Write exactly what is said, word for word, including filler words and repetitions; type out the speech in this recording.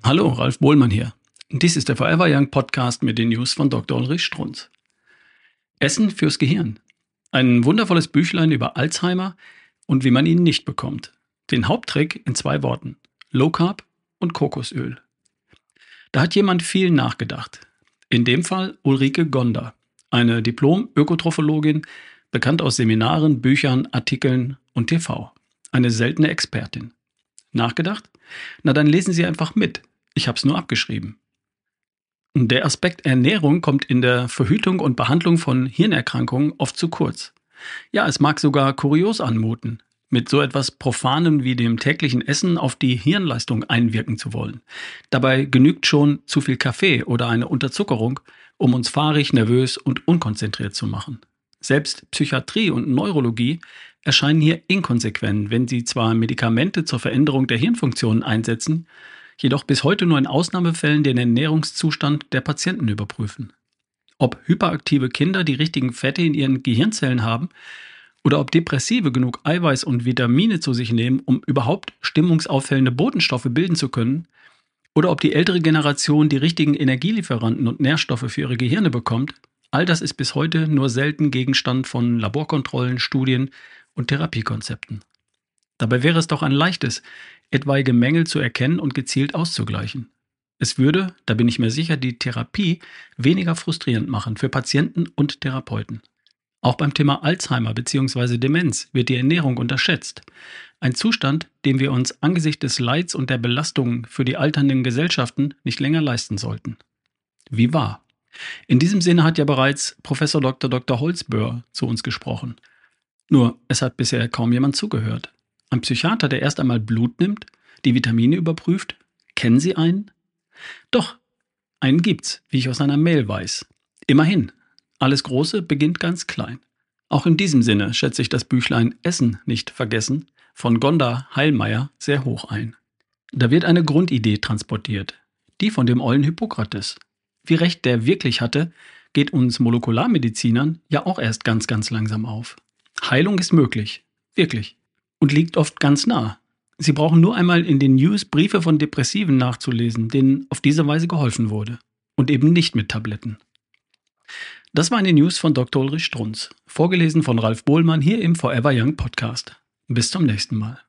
Hallo, Ralf Bohlmann hier. Dies ist der Forever Young Podcast mit den News von Doktor Ulrich Strunz. Essen fürs Gehirn. Ein wundervolles Büchlein über Alzheimer und wie man ihn nicht bekommt. Den Haupttrick in zwei Worten: Low Carb und Kokosöl. Da hat jemand viel nachgedacht. In dem Fall Ulrike Gonder, eine Diplom-Ökotrophologin, bekannt aus Seminaren, Büchern, Artikeln und T V. Eine seltene Expertin. Nachgedacht? Na dann lesen Sie einfach mit. Ich habe es nur abgeschrieben. Der Aspekt Ernährung kommt in der Verhütung und Behandlung von Hirnerkrankungen oft zu kurz. Ja, es mag sogar kurios anmuten, mit so etwas Profanem wie dem täglichen Essen auf die Hirnleistung einwirken zu wollen. Dabei genügt schon zu viel Kaffee oder eine Unterzuckerung, um uns fahrig, nervös und unkonzentriert zu machen. Selbst Psychiatrie und Neurologie erscheinen hier inkonsequent, wenn sie zwar Medikamente zur Veränderung der Hirnfunktionen einsetzen, jedoch bis heute nur in Ausnahmefällen den Ernährungszustand der Patienten überprüfen. Ob hyperaktive Kinder die richtigen Fette in ihren Gehirnzellen haben oder ob Depressive genug Eiweiß und Vitamine zu sich nehmen, um überhaupt stimmungsauffällende Botenstoffe bilden zu können, oder ob die ältere Generation die richtigen Energielieferanten und Nährstoffe für ihre Gehirne bekommt, all das ist bis heute nur selten Gegenstand von Laborkontrollen, Studien und Therapiekonzepten. Dabei wäre es doch ein leichtes, etwaige Mängel zu erkennen und gezielt auszugleichen. Es würde, da bin ich mir sicher, die Therapie weniger frustrierend machen für Patienten und Therapeuten. Auch beim Thema Alzheimer bzw. Demenz wird die Ernährung unterschätzt. Ein Zustand, den wir uns angesichts des Leids und der Belastungen für die alternden Gesellschaften nicht länger leisten sollten. Wie wahr? In diesem Sinne hat ja bereits Professor Doktor Doktor Holzböhr zu uns gesprochen. Nur, es hat bisher kaum jemand zugehört. Ein Psychiater, der erst einmal Blut nimmt, die Vitamine überprüft. Kennen Sie einen? Doch, einen gibt's, wie ich aus einer Mail weiß. Immerhin, alles Große beginnt ganz klein. Auch in diesem Sinne schätze ich das Büchlein Essen nicht vergessen von Gonder Heilmeier sehr hoch ein. Da wird eine Grundidee transportiert, die von dem ollen Hippokrates. Wie recht der wirklich hatte, geht uns Molekularmedizinern ja auch erst ganz, ganz langsam auf. Heilung ist möglich, wirklich. Und liegt oft ganz nah. Sie brauchen nur einmal in den News Briefe von Depressiven nachzulesen, denen auf diese Weise geholfen wurde. Und eben nicht mit Tabletten. Das waren die News von Doktor Ulrich Strunz, vorgelesen von Ralf Bohlmann hier im Forever Young Podcast. Bis zum nächsten Mal.